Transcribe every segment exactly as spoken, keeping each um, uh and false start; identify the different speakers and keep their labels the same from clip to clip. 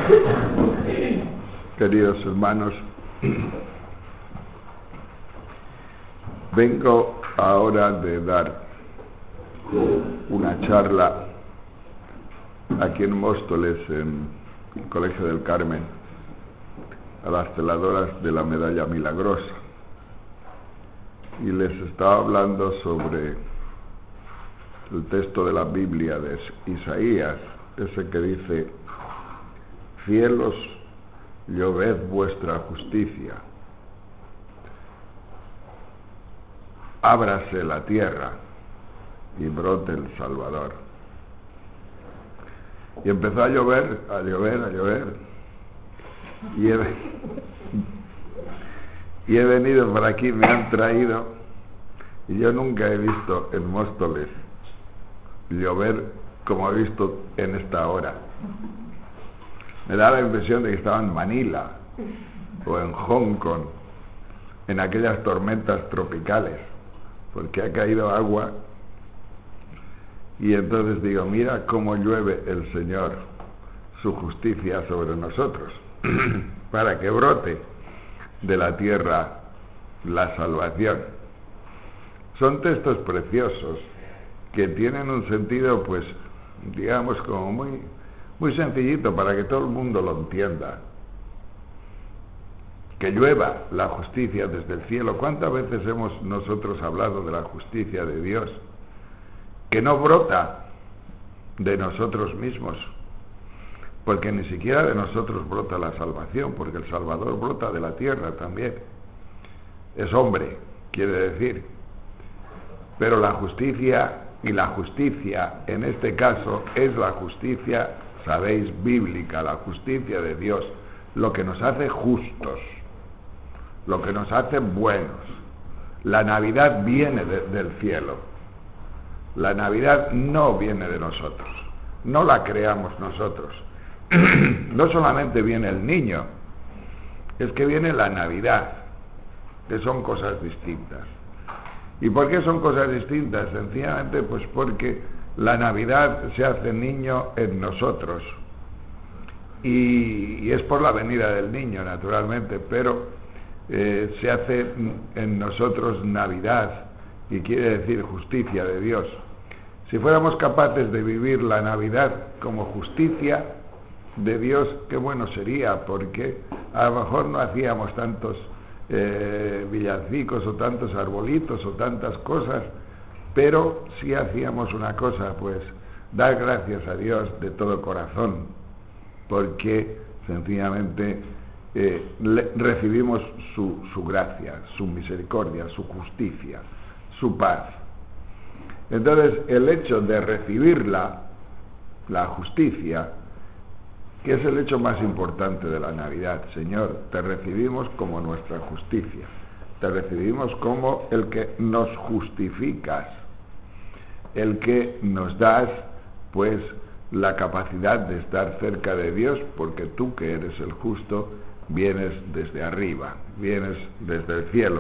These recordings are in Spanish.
Speaker 1: Queridos hermanos, vengo ahora de dar una charla aquí en Móstoles, en el Colegio del Carmen, a las celadoras de la Medalla Milagrosa, y les estaba hablando sobre el texto de la Biblia de Isaías, ese que dice: cielos, lloved vuestra justicia, ábrase la tierra y brote el Salvador. Y empezó a llover, a llover, a llover, y he, y he venido por aquí, me han traído, y yo nunca he visto en Móstoles llover como he visto en esta hora. Me da la impresión de que estaba en Manila o en Hong Kong, en aquellas tormentas tropicales, porque ha caído agua. Y entonces digo, mira cómo llueve el Señor su justicia sobre nosotros, para que brote de la tierra la salvación. Son textos preciosos que tienen un sentido, pues, digamos, como muy, muy sencillito para que todo el mundo lo entienda. Que llueva la justicia desde el cielo. ¿Cuántas veces hemos nosotros hablado de la justicia de Dios? Que no brota de nosotros mismos, porque ni siquiera de nosotros brota la salvación, porque el Salvador brota de la tierra también. Es hombre, quiere decir. Pero la justicia, y la justicia en este caso es la justicia, sabéis, bíblica, la justicia de Dios, lo que nos hace justos, lo que nos hace buenos. La Navidad viene de, del cielo. La Navidad no viene de nosotros, no la creamos nosotros. No solamente viene el niño, es que viene la Navidad, que son cosas distintas. ¿Y por qué son cosas distintas? Sencillamente pues porque la Navidad se hace niño en nosotros, y, y es por la venida del niño, naturalmente, pero eh, se hace en nosotros Navidad, y quiere decir justicia de Dios. Si fuéramos capaces de vivir la Navidad como justicia de Dios, qué bueno sería, porque a lo mejor no hacíamos tantos eh, villancicos o tantos arbolitos o tantas cosas, pero sí hacíamos una cosa, pues dar gracias a Dios de todo corazón, porque sencillamente eh, le, recibimos su, su gracia, su misericordia, su justicia, su paz. Entonces, el hecho de recibirla, la justicia, que es el hecho más importante de la Navidad: Señor, te recibimos como nuestra justicia, te recibimos como el que nos justificas, el que nos das, pues, la capacidad de estar cerca de Dios, porque tú, que eres el justo, vienes desde arriba, vienes desde el cielo.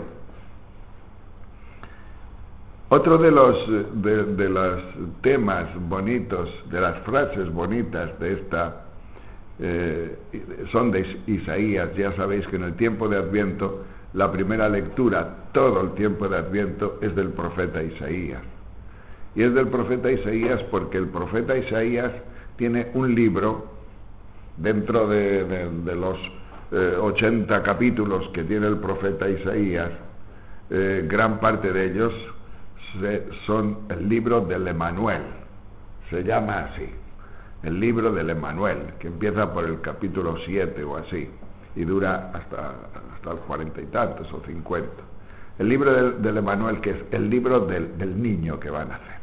Speaker 1: Otro de los de, de los temas bonitos, de las frases bonitas de esta, eh, son de Isaías. Ya sabéis que en el tiempo de Adviento, la primera lectura, todo el tiempo de Adviento, es del profeta Isaías. Y es del profeta Isaías porque el profeta Isaías tiene un libro dentro de, de, de los eh, ochenta capítulos que tiene el profeta Isaías. Eh, gran parte de ellos son el libro del Emanuel, se llama así, el libro del Emanuel, que empieza por el capítulo siete o así, y dura hasta, hasta el cuarenta y tantos o cincuenta. El libro del, del Emanuel, que es el libro del, del niño que va a nacer,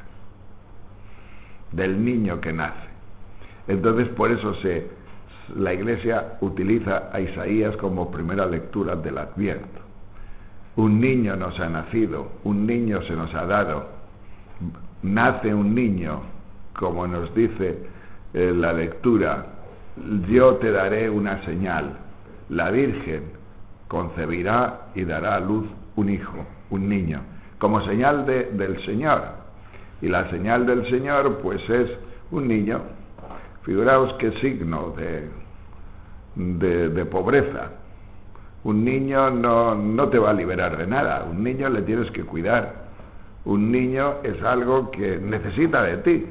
Speaker 1: del niño que nace. Entonces, por eso se, la Iglesia utiliza a Isaías como primera lectura del Adviento. Un niño nos ha nacido, un niño se nos ha dado, nace un niño, como nos dice eh, la lectura: yo te daré una señal, la Virgen concebirá y dará a luz un hijo, un niño, como señal de, del Señor. Y la señal del Señor, pues, es un niño. Figuraos qué signo de, de, de pobreza. Un niño no, no te va a liberar de nada, un niño le tienes que cuidar. Un niño es algo que necesita de ti,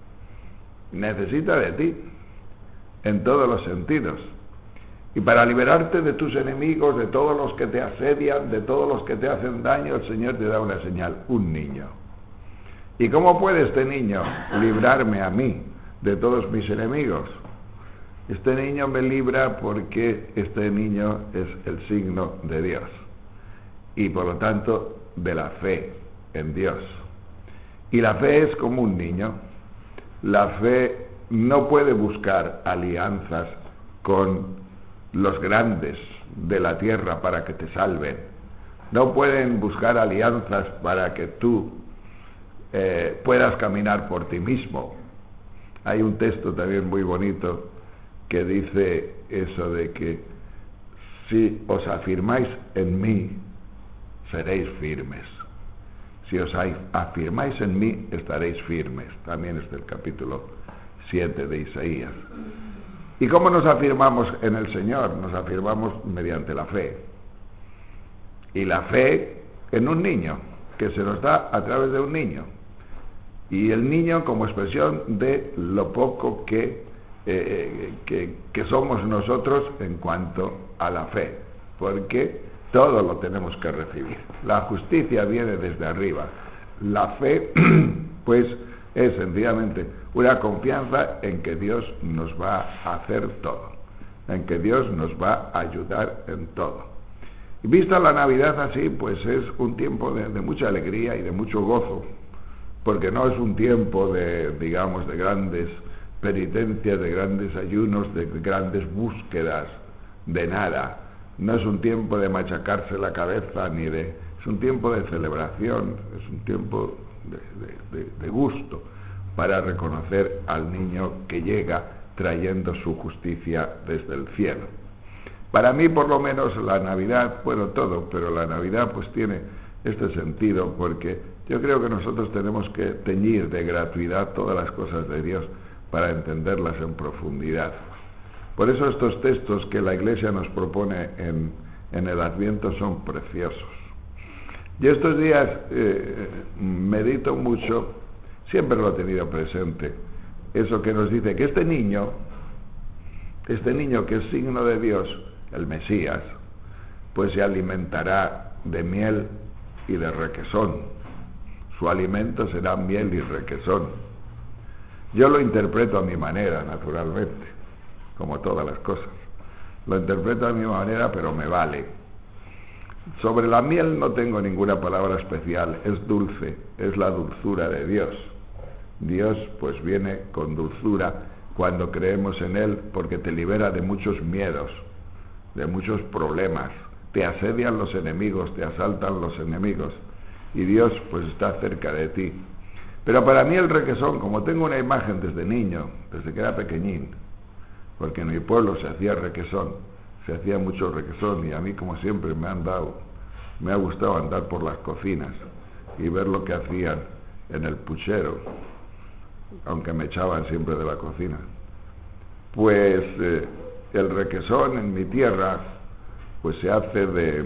Speaker 1: necesita de ti, en todos los sentidos. Y para liberarte de tus enemigos, de todos los que te asedian, de todos los que te hacen daño, el Señor te da una señal, un niño. ¿Y cómo puede este niño librarme a mí de todos mis enemigos? Este niño me libra porque este niño es el signo de Dios y por lo tanto de la fe en Dios. Y la fe es como un niño. La fe no puede buscar alianzas con los grandes de la tierra para que te salven. No pueden buscar alianzas para que tú eh, puedas caminar por ti mismo. Hay un texto también muy bonito que dice eso de que si os afirmáis en mí, seréis firmes. Si os afirmáis en mí, estaréis firmes. También es del capítulo siete de Isaías. ¿Y cómo nos afirmamos en el Señor? Nos afirmamos mediante la fe. Y la fe en un niño, que se nos da a través de un niño. Y el niño como expresión de lo poco que, eh, que, que somos nosotros en cuanto a la fe. Porque todo lo tenemos que recibir. La justicia viene desde arriba. La fe, pues, es sencillamente una confianza en que Dios nos va a hacer todo, en que Dios nos va a ayudar en todo. Y vista la Navidad así, pues es un tiempo de, de mucha alegría y de mucho gozo, porque no es un tiempo de, digamos, de grandes penitencias, de grandes ayunos, de grandes búsquedas, de nada. No es un tiempo de machacarse la cabeza, ni de... es un tiempo de celebración, es un tiempo de, de, de, de gusto, para reconocer al niño que llega trayendo su justicia desde el cielo. Para mí, por lo menos, la Navidad, bueno, todo, pero la Navidad pues tiene este sentido, porque yo creo que nosotros tenemos que teñir de gratuidad todas las cosas de Dios para entenderlas en profundidad. Por eso estos textos que la Iglesia nos propone en, en el Adviento son preciosos. Yo estos días eh, medito mucho, siempre lo he tenido presente, eso que nos dice que este niño, este niño que es signo de Dios, el Mesías, pues se alimentará de miel y de requesón. Su alimento será miel y requesón. Yo lo interpreto a mi manera, naturalmente, como todas las cosas. Lo interpreto a mi manera, pero me vale. Sobre la miel no tengo ninguna palabra especial, es dulce, es la dulzura de Dios. Dios pues viene con dulzura cuando creemos en Él, porque te libera de muchos miedos, de muchos problemas. Te asedian los enemigos, te asaltan los enemigos, y Dios pues está cerca de ti. Pero para mí el requesón, como tengo una imagen desde niño, desde que era pequeñín, porque en mi pueblo se hacía requesón, se hacía mucho requesón, y a mí, como siempre, me han dado, me ha gustado andar por las cocinas y ver lo que hacían en el puchero, aunque me echaban siempre de la cocina. Pues eh, el requesón en mi tierra pues se hace de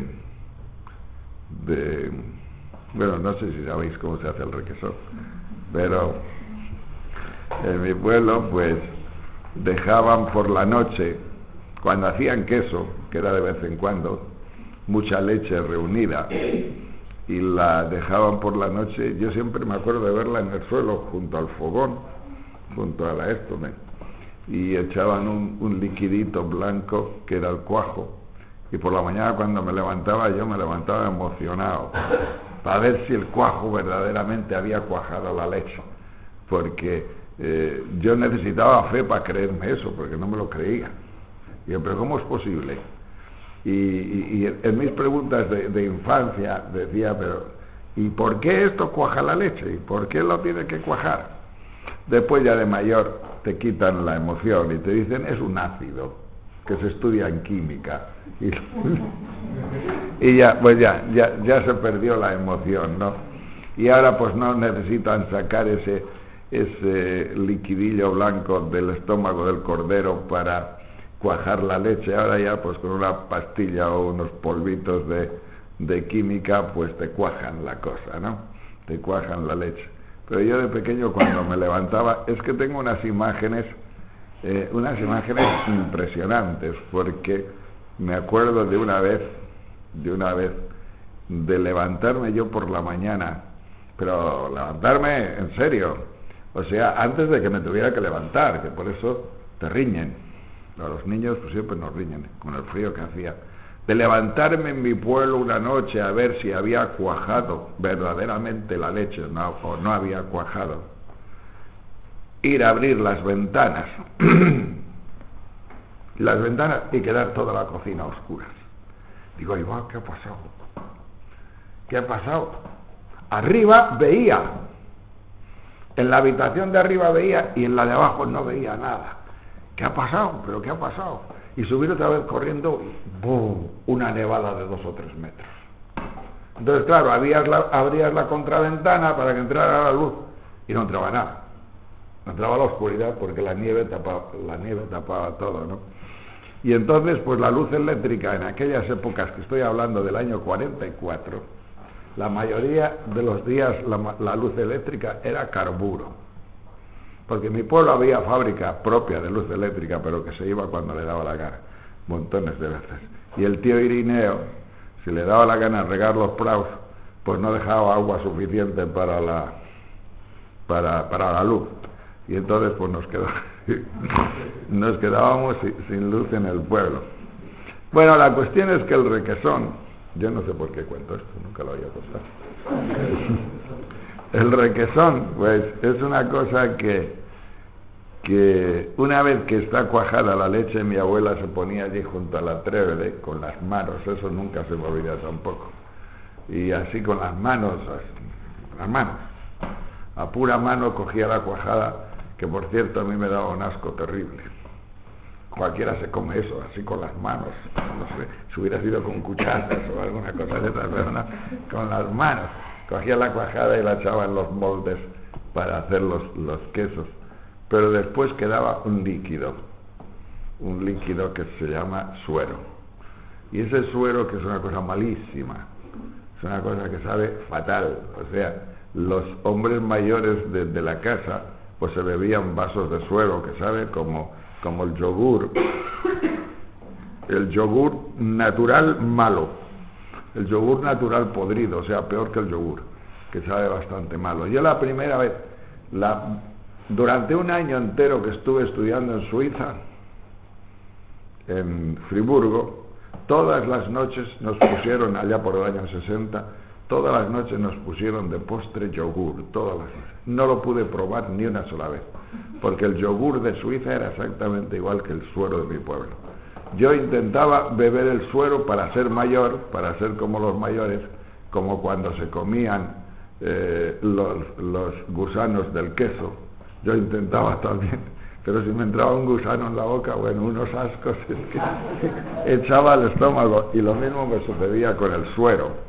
Speaker 1: de bueno, no sé si sabéis cómo se hace el requesón, pero en mi pueblo pues dejaban por la noche, cuando hacían queso, que era de vez en cuando, mucha leche reunida, y la dejaban por la noche. Yo siempre me acuerdo de verla en el suelo junto al fogón, junto a la esto, ¿me? y echaban un, un liquidito blanco que era el cuajo, y por la mañana cuando me levantaba, yo me levantaba emocionado para ver si el cuajo verdaderamente había cuajado la leche, porque eh, yo necesitaba fe para creerme eso, porque no me lo creía. Y yo, pero ¿cómo es posible? Y, y, y en mis preguntas de, de infancia decía, pero ¿y por qué esto cuaja la leche? ¿Y por qué lo tiene que cuajar? Después ya de mayor te quitan la emoción y te dicen, es un ácido que se estudia en química. Y, y ya, pues ya, ya, ya se perdió la emoción, ¿no? Y ahora pues no necesitan sacar ese, ese liquidillo blanco del estómago del cordero para cuajar la leche. Ahora ya pues con una pastilla o unos polvitos de, de química pues te cuajan la cosa, ¿no? Te cuajan la leche. Pero yo de pequeño cuando me levantaba, es que tengo unas imágenes, eh, unas imágenes impresionantes, porque me acuerdo de una vez, de una vez, de levantarme yo por la mañana, pero levantarme en serio, o sea, antes de que me tuviera que levantar, que por eso te riñen. A los niños pues siempre nos riñen, con el frío que hacía. De levantarme en mi pueblo una noche a ver si había cuajado verdaderamente la leche no, o no había cuajado. Ir a abrir las ventanas, las ventanas y quedar toda la cocina a oscuras. Digo, igual, ¿qué ha pasado? ¿Qué ha pasado? Arriba veía, en la habitación de arriba veía y en la de abajo no veía nada. ¿Qué ha pasado? ¿Pero qué ha pasado? Y subir otra vez corriendo y ¡boom! Una nevada de dos o tres metros. Entonces, claro, abrías la, abrías la contraventana para que entrara la luz y no entraba nada. No entraba la oscuridad porque la nieve tapaba, la nieve tapaba todo, ¿no? Y entonces, pues la luz eléctrica en aquellas épocas, que estoy hablando del año cuarenta y cuatro, la mayoría de los días la, la luz eléctrica era carburo. Porque en mi pueblo había fábrica propia de luz eléctrica, pero que se iba cuando le daba la gana, montones de veces. Y el tío Irineo, si le daba la gana regar los praus, pues no dejaba agua suficiente para la para, para la luz. Y entonces pues nos quedó, nos quedábamos sin, sin luz en el pueblo. Bueno, la cuestión es que el requesón, yo no sé por qué cuento esto, nunca lo había contado. El requesón, pues, es una cosa que, que una vez que está cuajada la leche, mi abuela se ponía allí junto a la trébede con las manos, eso nunca se me olvida tampoco. Y así con las manos, con las manos, a pura mano cogía la cuajada, que por cierto a mí me daba un asco terrible. Cualquiera se come eso, así con las manos, no sé, si hubiera sido con cucharas o alguna cosa de esas, pero no, con las manos. Cogía la cuajada y la echaba en los moldes para hacer los, los quesos, pero después quedaba un líquido, un líquido que se llama suero, y ese suero, que es una cosa malísima, es una cosa que sabe fatal, o sea, los hombres mayores de, de la casa pues se bebían vasos de suero que sabe como, como el yogur, el yogur natural malo, el yogur natural podrido, o sea, peor que el yogur, que sabe bastante malo. Yo la primera vez, la, durante un año entero que estuve estudiando en Suiza, en Friburgo, todas las noches nos pusieron, allá por el año sesenta, todas las noches nos pusieron de postre yogur, todas las noches. No lo pude probar ni una sola vez, porque el yogur de Suiza era exactamente igual que el suero de mi pueblo. Yo intentaba beber el suero para ser mayor, para ser como los mayores, como cuando se comían eh, los, los gusanos del queso. Yo intentaba también, pero si me entraba un gusano en la boca, bueno, unos ascos, es que echaba al estómago, y lo mismo me sucedía con el suero.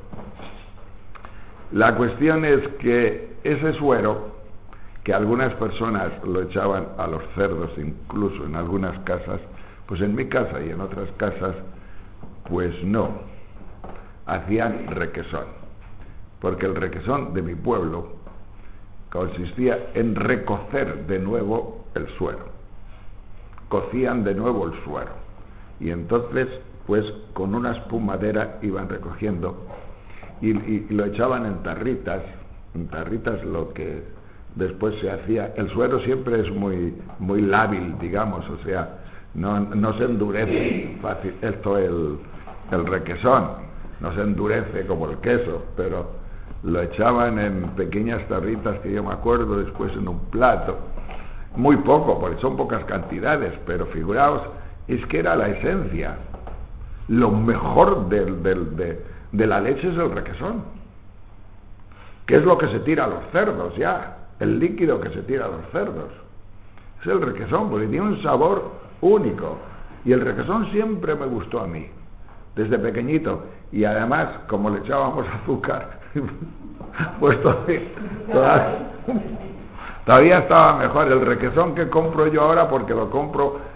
Speaker 1: La cuestión es que ese suero, que algunas personas lo echaban a los cerdos, incluso en algunas casas, pues en mi casa y en otras casas, pues no, hacían requesón, porque el requesón de mi pueblo consistía en recocer de nuevo el suero, cocían de nuevo el suero, y entonces pues con una espumadera iban recogiendo y, y, y lo echaban en tarritas, en tarritas lo que después se hacía. El suero siempre es muy, muy lábil, digamos, o sea, No, no se endurece fácil, esto el, el requesón, no se endurece como el queso, pero lo echaban en pequeñas tarritas que yo me acuerdo, después en un plato, muy poco, porque son pocas cantidades, pero figuraos, es que era la esencia, lo mejor del, del, de, de la leche es el requesón, que es lo que se tira a los cerdos ya, el líquido que se tira a los cerdos, es el requesón, porque tiene un sabor único, y el requesón siempre me gustó a mí desde pequeñito, y además como le echábamos azúcar pues todavía, todavía, todavía estaba mejor el requesón que compro yo ahora, porque lo compro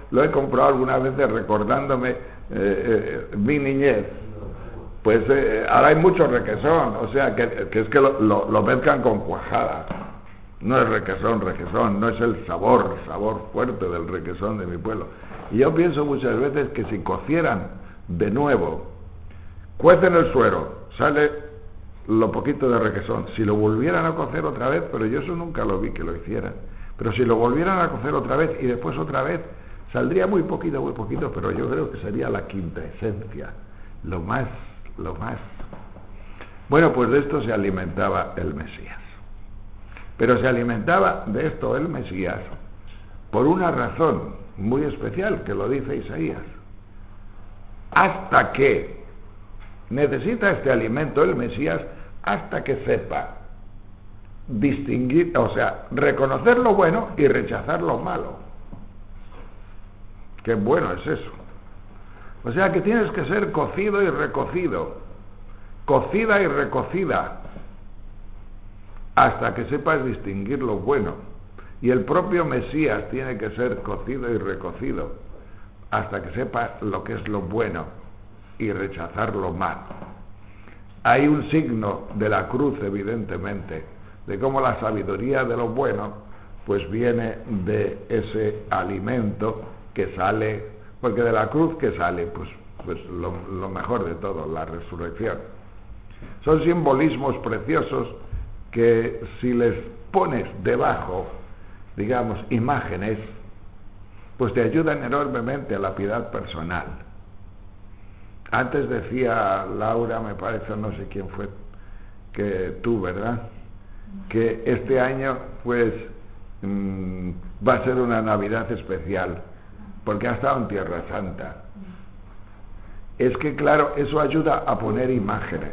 Speaker 1: lo he comprado algunas veces recordándome eh, eh, mi niñez. Pues eh, ahora hay mucho requesón, o sea, que, que es que lo, lo, lo mezclan con cuajada. No es requesón, requesón, no es el sabor, sabor fuerte del requesón de mi pueblo. Y yo pienso muchas veces que si cocieran de nuevo, cuecen el suero, sale lo poquito de requesón. Si lo volvieran a cocer otra vez, pero yo eso nunca lo vi que lo hicieran, pero si lo volvieran a cocer otra vez y después otra vez, saldría muy poquito, muy poquito, pero yo creo que sería la quinta esencia, lo más, lo más. Bueno, pues de esto se alimentaba el Mesías. Pero se alimentaba de esto el Mesías por una razón muy especial, que lo dice Isaías. Hasta que necesita este alimento el Mesías, hasta que sepa distinguir, o sea, reconocer lo bueno y rechazar lo malo. Qué bueno es eso. O sea que tienes que ser cocido y recocido, cocida y recocida, hasta que sepas distinguir lo bueno. Y el propio Mesías tiene que ser cocido y recocido, hasta que sepa lo que es lo bueno y rechazar lo malo. Hay un signo de la cruz, evidentemente, de cómo la sabiduría de lo bueno pues viene de ese alimento que sale, porque de la cruz que sale pues, pues lo, lo mejor de todo, la resurrección. Son simbolismos preciosos que si les pones debajo, digamos, imágenes, pues te ayudan enormemente a la piedad personal. Antes decía Laura, me parece, no sé quién fue, que tú, ¿verdad?, que este año pues mmm, va a ser una Navidad especial porque ha estado en Tierra Santa. Es que claro, eso ayuda a poner imágenes,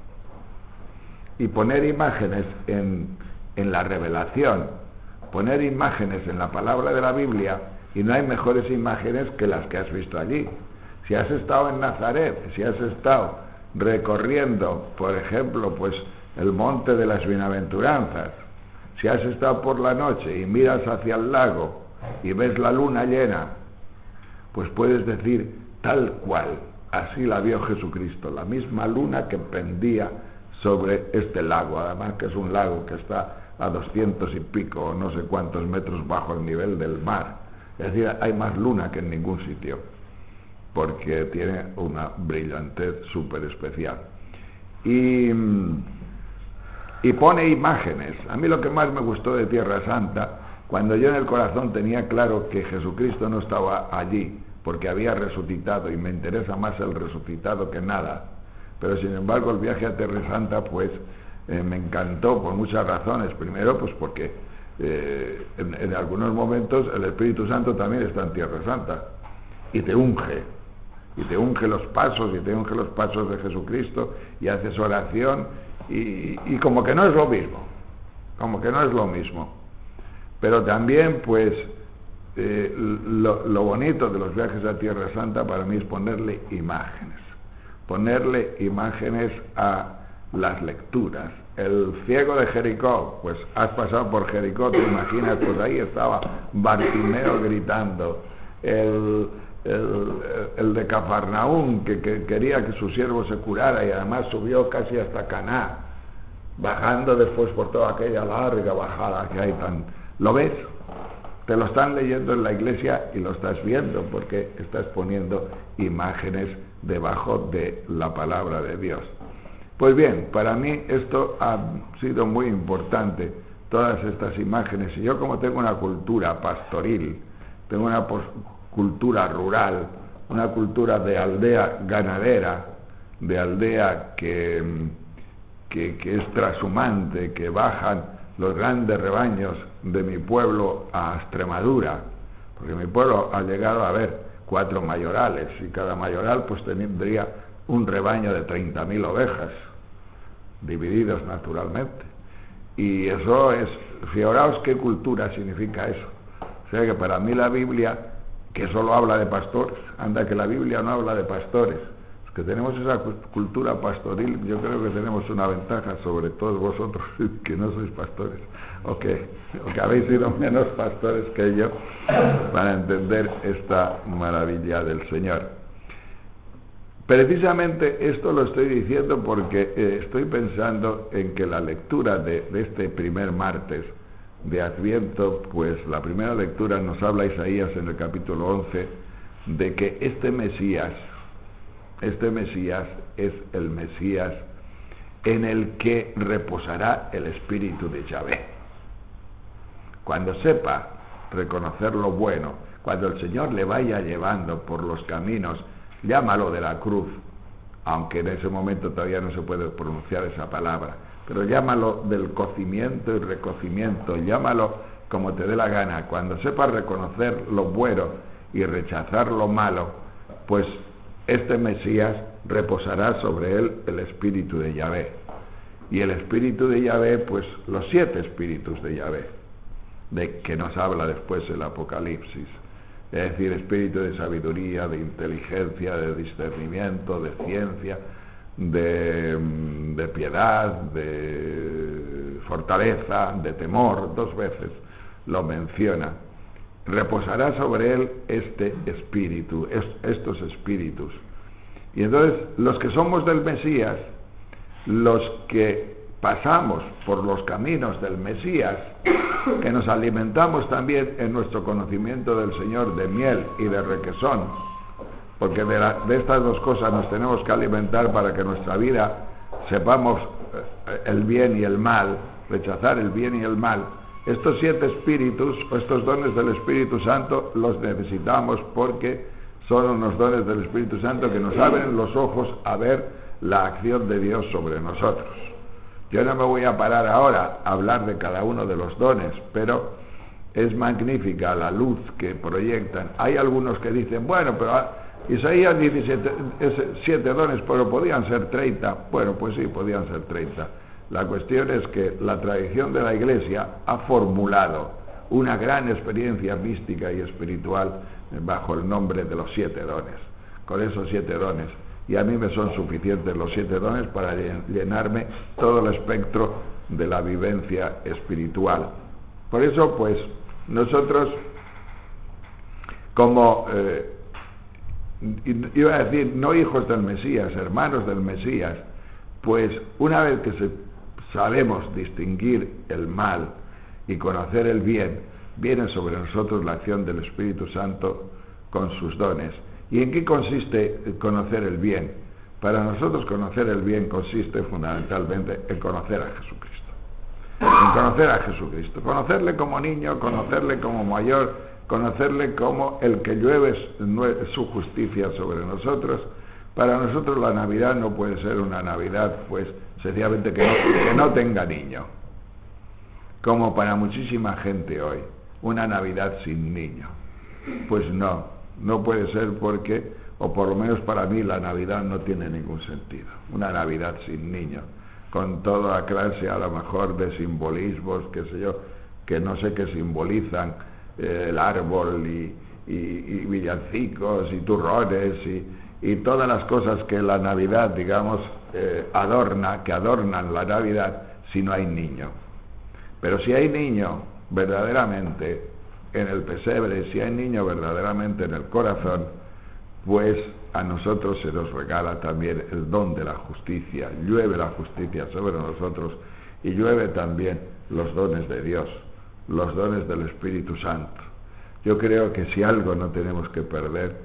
Speaker 1: y poner imágenes en, en la revelación, poner imágenes en la palabra de la Biblia, y no hay mejores imágenes que las que has visto allí. Si has estado en Nazaret, si has estado recorriendo, por ejemplo, pues el monte de las bienaventuranzas, si has estado por la noche y miras hacia el lago y ves la luna llena, pues puedes decir tal cual, así la vio Jesucristo, la misma luna que pendía sobre este lago, además que es un lago que está a doscientos y pico o no sé cuántos metros bajo el nivel del mar. Es decir, hay más luna que en ningún sitio, porque tiene una brillantez súper especial. Y, y pone imágenes. A mí lo que más me gustó de Tierra Santa, cuando yo en el corazón tenía claro que Jesucristo no estaba allí, porque había resucitado, y me interesa más el resucitado que nada, pero sin embargo el viaje a Tierra Santa pues eh, me encantó por muchas razones. Primero pues porque eh, en, en algunos momentos el Espíritu Santo también está en Tierra Santa y te unge, y te unge los pasos, y te unge los pasos de Jesucristo, y haces oración, y, y como que no es lo mismo, como que no es lo mismo. Pero también pues eh, lo, lo bonito de los viajes a Tierra Santa para mí es ponerle imágenes, ponerle imágenes a las lecturas. El ciego de Jericó, pues has pasado por Jericó, te imaginas, pues ahí estaba Bartimeo gritando. El, el, el de Cafarnaún, que, que quería que su siervo se curara, y además subió casi hasta Caná, bajando después por toda aquella larga bajada que hay tan... ¿Lo ves? Te lo están leyendo en la iglesia y lo estás viendo, porque estás poniendo imágenes debajo de la palabra de Dios. Pues bien, para mí esto ha sido muy importante, todas estas imágenes. Y yo, como tengo una cultura pastoril, tengo una cultura rural, una cultura de aldea ganadera, de aldea que, que, que es trashumante, que bajan los grandes rebaños de mi pueblo a Extremadura, porque mi pueblo ha llegado a haber cuatro mayorales, y cada mayoral pues tendría un rebaño de treinta mil ovejas, divididos naturalmente. Y eso es, fijaos qué cultura significa eso. O sea que para mí la Biblia, que solo habla de pastores, anda que la Biblia no habla de pastores, que tenemos esa cultura pastoril, yo creo que tenemos una ventaja sobre todos vosotros que no sois pastores, o que, o que habéis sido menos pastores que yo, para entender esta maravilla del Señor. Precisamente esto lo estoy diciendo porque eh, estoy pensando en que la lectura de, de este primer martes de Adviento, pues la primera lectura nos habla Isaías en el capítulo once de que este Mesías, este Mesías es el Mesías en el que reposará el Espíritu de Yahvé. Cuando sepa reconocer lo bueno, cuando el Señor le vaya llevando por los caminos, llámalo de la cruz, aunque en ese momento todavía no se puede pronunciar esa palabra, pero llámalo del cocimiento y recocimiento, llámalo como te dé la gana. Cuando sepa reconocer lo bueno y rechazar lo malo, pues este Mesías reposará sobre él el Espíritu de Yahvé. Y el Espíritu de Yahvé, pues los siete Espíritus de Yahvé, de que nos habla después el Apocalipsis. Es decir, espíritu de sabiduría, de inteligencia, de discernimiento, de ciencia, de, de piedad, de fortaleza, de temor, dos veces lo menciona. Reposará sobre él este espíritu, estos espíritus. Y entonces, los que somos del Mesías, los que pasamos por los caminos del Mesías, que nos alimentamos también en nuestro conocimiento del Señor de miel y de requesón, porque de, la, de estas dos cosas nos tenemos que alimentar para que en nuestra vida sepamos el bien y el mal, rechazar el bien y el mal. Estos siete espíritus, estos dones del Espíritu Santo, los necesitamos porque son unos dones del Espíritu Santo que nos abren los ojos a ver la acción de Dios sobre nosotros. Yo no me voy a parar ahora a hablar de cada uno de los dones, pero es magnífica la luz que proyectan. Hay algunos que dicen, bueno, pero Isaías diecisiete, siete dones, pero podían ser treinta. Bueno, pues sí, podían ser treinta. La cuestión es que la tradición de la Iglesia ha formulado una gran experiencia mística y espiritual bajo el nombre de los siete dones. Con esos siete dones, y a mí me son suficientes los siete dones para llenarme todo el espectro de la vivencia espiritual. Por eso, pues, nosotros, como, eh, iba a decir, no hijos del Mesías, hermanos del Mesías, pues, una vez que se, sabemos distinguir el mal y conocer el bien, viene sobre nosotros la acción del Espíritu Santo con sus dones. ¿Y en qué consiste conocer el bien? Para nosotros conocer el bien consiste fundamentalmente en conocer a Jesucristo. En conocer a Jesucristo. Conocerle como niño, conocerle como mayor, conocerle como el que llueve su justicia sobre nosotros. Para nosotros la Navidad no puede ser una Navidad, pues, sencillamente que no, que no tenga niño. Como para muchísima gente hoy, una Navidad sin niño. Pues no. No puede ser porque, o por lo menos para mí, la Navidad no tiene ningún sentido. Una Navidad sin niños, con toda clase a lo mejor de simbolismos, qué sé yo, que no sé qué simbolizan, eh, el árbol y, y, y villancicos y turrones y, y todas las cosas que la Navidad, digamos, eh, adorna, que adornan la Navidad, si no hay niño. Pero si hay niño, verdaderamente, en el pesebre, si hay niño verdaderamente en el corazón, pues a nosotros se nos regala también el don de la justicia. Llueve la justicia sobre nosotros y llueve también los dones de Dios, los dones del Espíritu Santo. Yo creo que si algo no tenemos que perder,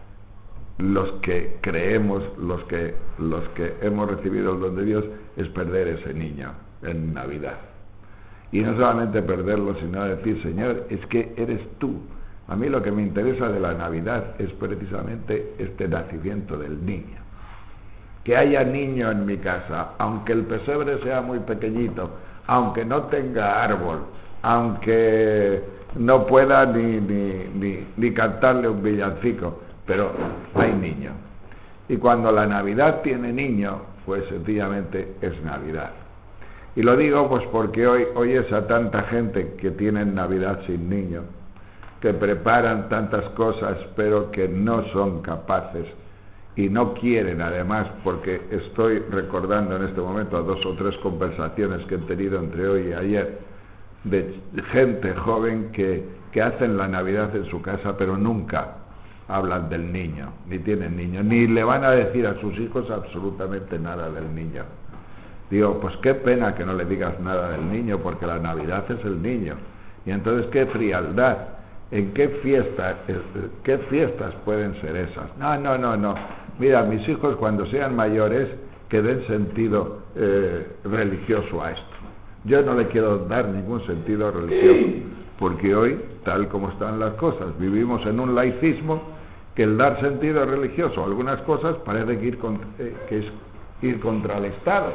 Speaker 1: los que creemos, los que, los que hemos recibido el don de Dios, es perder ese niño en Navidad. Y no solamente perderlo, sino decir, Señor, es que eres tú. A mí lo que me interesa de la Navidad es precisamente este nacimiento del niño. Que haya niño en mi casa, aunque el pesebre sea muy pequeñito, aunque no tenga árbol, aunque no pueda ni, ni, ni, ni cantarle un villancico, pero hay niño. Y cuando la Navidad tiene niño, pues sencillamente es Navidad. Y lo digo pues porque hoy oyes a tanta gente que tiene Navidad sin niño, que preparan tantas cosas pero que no son capaces y no quieren, además, porque estoy recordando en este momento dos o tres conversaciones que he tenido entre hoy y ayer de gente joven que, que hacen la Navidad en su casa, pero nunca hablan del niño, ni tienen niños, ni le van a decir a sus hijos absolutamente nada del niño. Digo, pues qué pena que no le digas nada del niño, porque la Navidad es el niño. Y entonces, qué frialdad. ¿En qué fiestas, qué fiestas pueden ser esas? No, no, no, no. Mira, mis hijos cuando sean mayores que den sentido eh, religioso a esto. Yo no le quiero dar ningún sentido religioso, porque hoy, tal como están las cosas, vivimos en un laicismo que el dar sentido religioso a algunas cosas parece que, ir contra, eh, que es ir contra el Estado,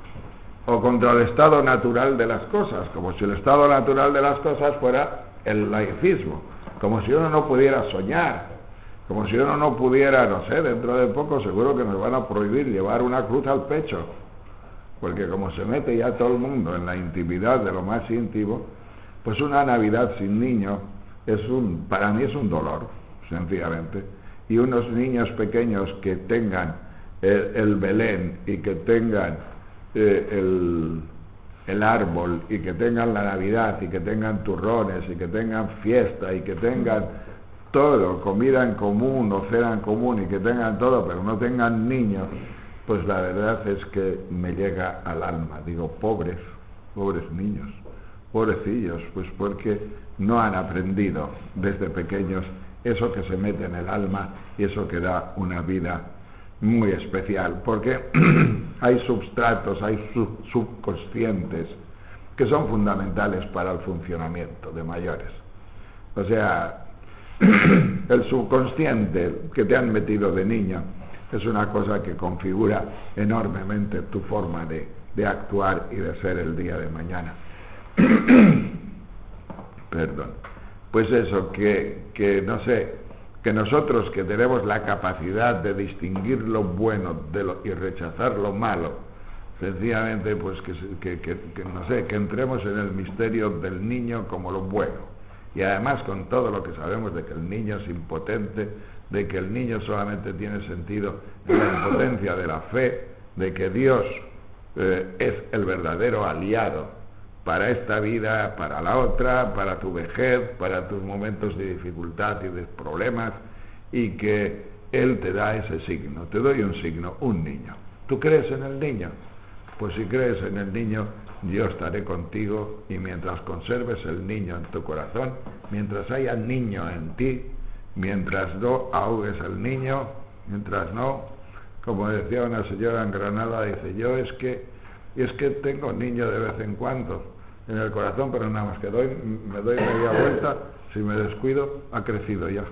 Speaker 1: o contra el estado natural de las cosas, como si el estado natural de las cosas fuera el laicismo, como si uno no pudiera soñar, como si uno no pudiera, no sé, dentro de poco seguro que nos van a prohibir llevar una cruz al pecho, porque como se mete ya todo el mundo en la intimidad de lo más íntimo, pues una Navidad sin niño es un, para mí es un dolor, sencillamente, y unos niños pequeños que tengan el, el Belén y que tengan eh, el el árbol y que tengan la Navidad y que tengan turrones y que tengan fiesta y que tengan todo, comida en común o cena en común y que tengan todo, pero no tengan niños, pues la verdad es que me llega al alma. Digo, pobres, pobres niños, pobrecillos, pues porque no han aprendido desde pequeños eso que se mete en el alma y eso que da una vida muy especial, porque hay substratos, hay sub subconscientes que son fundamentales para el funcionamiento de mayores. O sea, el subconsciente que te han metido de niño es una cosa que configura enormemente tu forma de, de actuar y de ser el día de mañana. Perdón. Pues eso, que, que no sé, que nosotros que tenemos la capacidad de distinguir lo bueno de lo, y rechazar lo malo, sencillamente pues que, que, que, que no sé, que entremos en el misterio del niño como lo bueno, y además con todo lo que sabemos de que el niño es impotente, de que el niño solamente tiene sentido en la impotencia de la fe, de que Dios eh, es el verdadero aliado para esta vida, para la otra, para tu vejez, para tus momentos de dificultad y de problemas, y que Él te da ese signo. Te doy un signo, un niño. ¿Tú crees en el niño? Pues si crees en el niño, yo estaré contigo, y mientras conserves el niño en tu corazón, mientras haya niño en ti, mientras no ahogues al niño, mientras no, como decía una señora en Granada, dice, yo es que, es que tengo niño de vez en cuando en el corazón, pero nada más que doy, me doy media vuelta, si me descuido, ha crecido ya.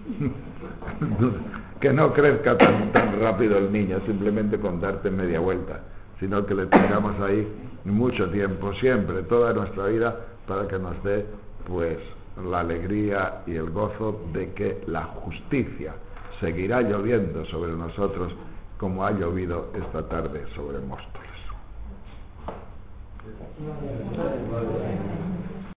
Speaker 1: Que no crezca tan, tan rápido el niño, simplemente con darte media vuelta, sino que le tengamos ahí mucho tiempo, siempre, toda nuestra vida, para que nos dé, pues, la alegría y el gozo de que la justicia seguirá lloviendo sobre nosotros como ha llovido esta tarde sobre Móstoles.